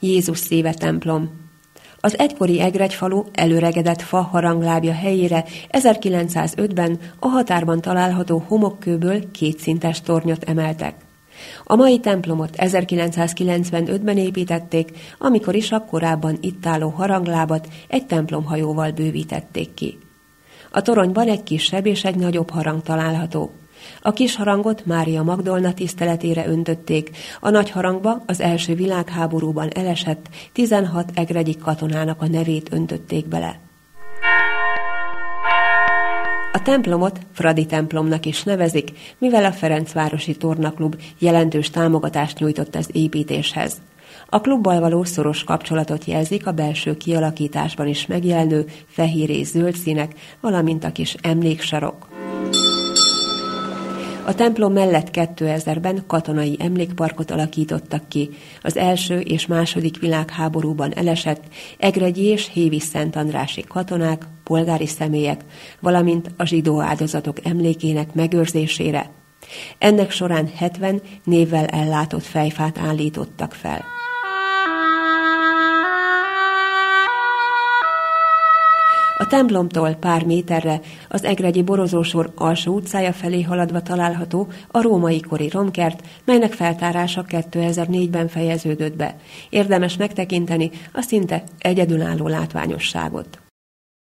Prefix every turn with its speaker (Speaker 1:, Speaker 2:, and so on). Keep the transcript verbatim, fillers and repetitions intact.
Speaker 1: Jézus szíve templom. Az egykori Egregy-falu előregedett fa haranglábja helyére ezerkilencszázötben a határban található homokkőből kétszintes tornyot emeltek. A mai templomot ezerkilencszázkilencvenötben építették, amikor is a korábban itt álló haranglábat egy templomhajóval bővítették ki. A toronyban egy kisebb és egy nagyobb harang található. A kis harangot Mária Magdolna tiszteletére öntötték, a nagy harangba az első világháborúban elesett tizenhat egregyi katonának a nevét öntötték bele. A templomot Fradi templomnak is nevezik, mivel a Ferencvárosi Tornaklub jelentős támogatást nyújtott az építéshez. A klubbal való szoros kapcsolatot jelzik a belső kialakításban is megjelenő fehér és zöld színek, valamint a kis emléksarok. A templom mellett kétezerben katonai emlékparkot alakítottak ki, az első és második világháborúban elesett egregyi és hévi szentandrási katonák, polgári személyek, valamint a zsidó áldozatok emlékének megőrzésére. Ennek során hetven névvel ellátott fejfát állítottak fel. A templomtól pár méterre az egregyi Borozósor alsó utcája felé haladva található a római kori romkert, melynek feltárása kétezer-négyben fejeződött be. Érdemes megtekinteni a szinte egyedülálló látványosságot.